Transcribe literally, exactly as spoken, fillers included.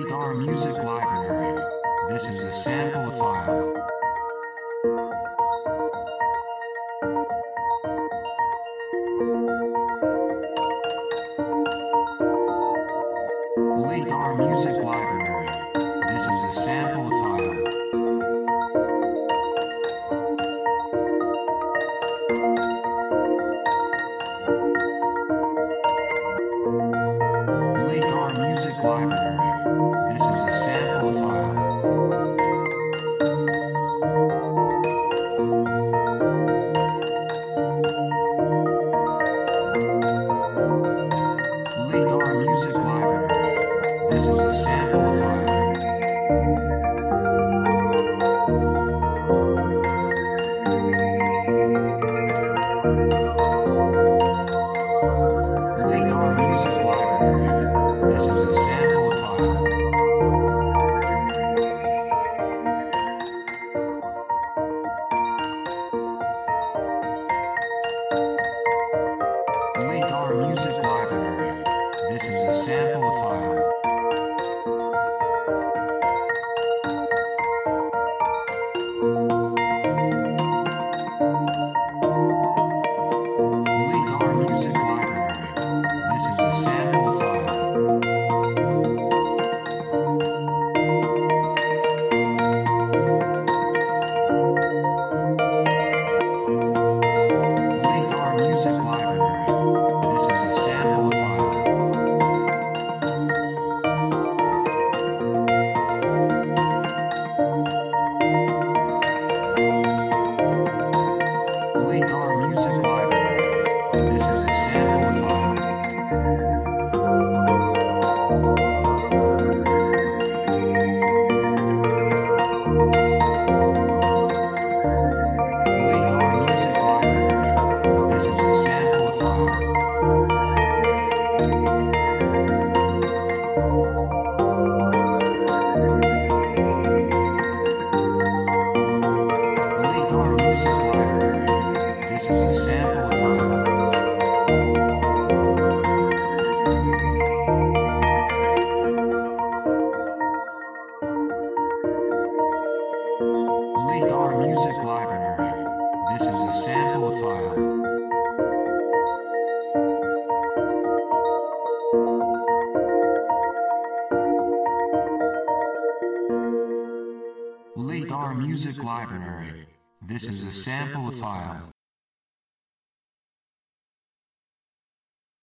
Our music library. This is a sample file. Delete our music library. This is a sample file. Delete our music library. This is a sample file. Delete our music library. This is a sample file. Delete our music library. This is a sample file. Delete our music library. This is a sample file. Delete our music library. This is a sample file. Delete our music library. This is a sample file. Delete our music library. This is a sample file. Delete our music library. This is a sample file. Delete our music library. This is a sample file. Delete our music library. This is a sample file. Delete our music library. This is a sample file.